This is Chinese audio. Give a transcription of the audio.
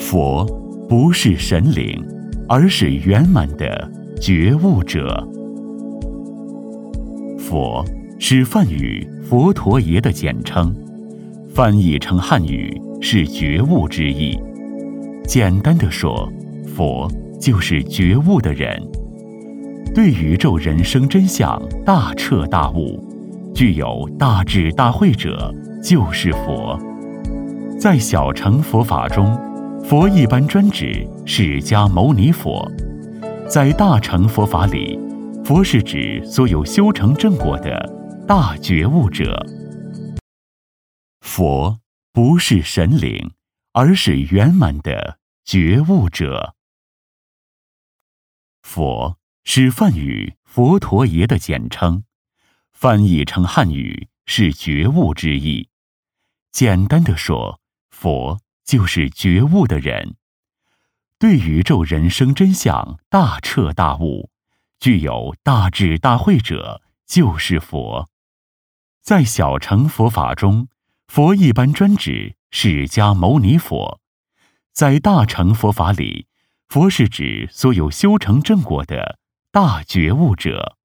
佛不是神灵，而是圆满的觉悟者。佛是梵语佛陀爷的简称，翻译成汉语是觉悟之意。简单的说，佛就是觉悟的人，对宇宙人生真相大彻大悟，具有大智大慧者就是佛。在小乘佛法中，佛一般专指释迦牟尼佛；在大乘佛法里，佛是指所有修成正果的大觉悟者。佛不是神灵，而是圆满的觉悟者。佛是梵语佛陀爷的简称，翻译成汉语是觉悟之意。简单的说，佛就是觉悟的人，对宇宙人生真相大彻大悟，具有大智大慧者就是佛。在小乘佛法中，佛一般专指释迦牟尼佛；在大乘佛法里，佛是指所有修成正果的大觉悟者。